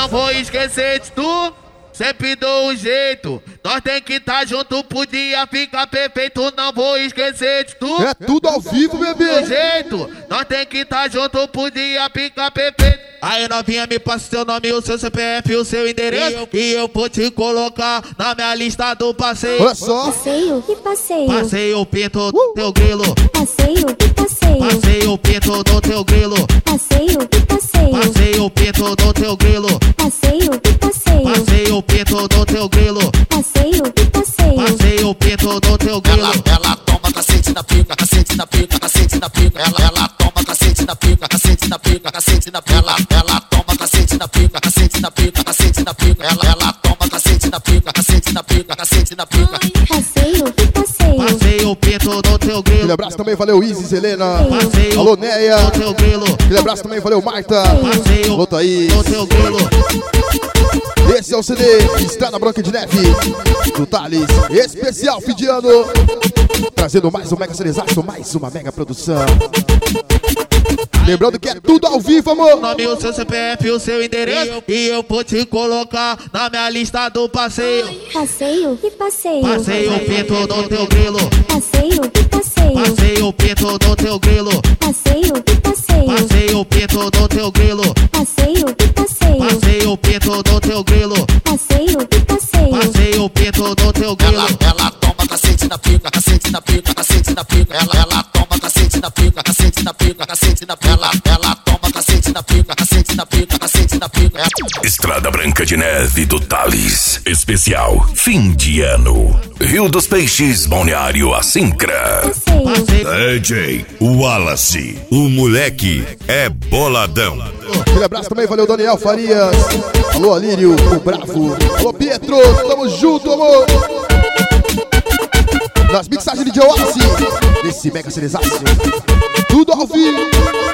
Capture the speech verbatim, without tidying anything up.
não vou esquecer de tu. Sempre dou um jeito, nós tem que tá junto pro dia ficar perfeito. Não vou esquecer de tu. É tudo ao vivo, bebê. Do jeito, nós tem que tá junto pro dia ficar perfeito. Aí novinha, me passa seu nome, o seu C P F e o seu endereço, e eu vou te colocar na minha lista do passeio. Olha só. Passeio e passeio. Passeio o pinto do teu grilo. Passeio e passeio. Passeio o pinto do teu grilo. Passeio e passeio. Passeio o pinto do teu grilo. Passeio e passeio. Passeio o pinto do teu grilo. Passeio e passeio. Passeio o pinto do teu grilo. Ela, ela toma cacete na pica, cacete na pica, cacete na pica. Ela, ela toma cacete na pica, cacete na pica, cacete na pica. Ela, ela toma cacete na pica, cacete na pica, cacete na pica. Ela, ela toma cacete na pica, cacete na pica, cacete na pica. Passeio e passeio. Passeio o pinto do teu grilo. Aquele abraço também, valeu Isis, Helena. Passeio Alô, Neia. do teu grilo. Aquele abraço também, valeu Marta. Passeio Alô, Thaís. do teu grilo. Esse é o C D Estrada Branca de Neve do Thales, especial fim de ano, trazendo mais um mega serizaço, mais uma mega produção. Lembrando que é tudo ao vivo, amor. Nome, o seu C P F e o seu endereço, e eu vou te colocar na minha lista do passeio. Passeio e passeio. Passeio o pinto do teu grilo. Passeio e passeio. Passeio o pinto do teu grilo. Passeio e passeio. Passeio o pinto do teu grilo. Passeio e passeio. Passeio o pinto do teu grilo. Passeio e passeio. Passeio o pinto do teu grilo. Ela, ela toma cacete na pica, cacete na pica, cacete na pica. Ela, ela toma cacete na pica, cacete na pica, cacete na pica. Ela, ela toma cacete na pica, cacete na pica, cacete na pica. Ela... Estrada Branca de Neve do Thales, especial fim de ano. Rio dos Peixes, Balneário Assincra. Passeio. D J Wallace, o moleque é boladão. Aquele abraço também, valeu Daniel Farias. Alô, Alírio, o Bravo. Alô, Pietro, tamo junto, amor. Nas mixagens de D J Wallace, nesse mega serizaço, tudo ao vivo.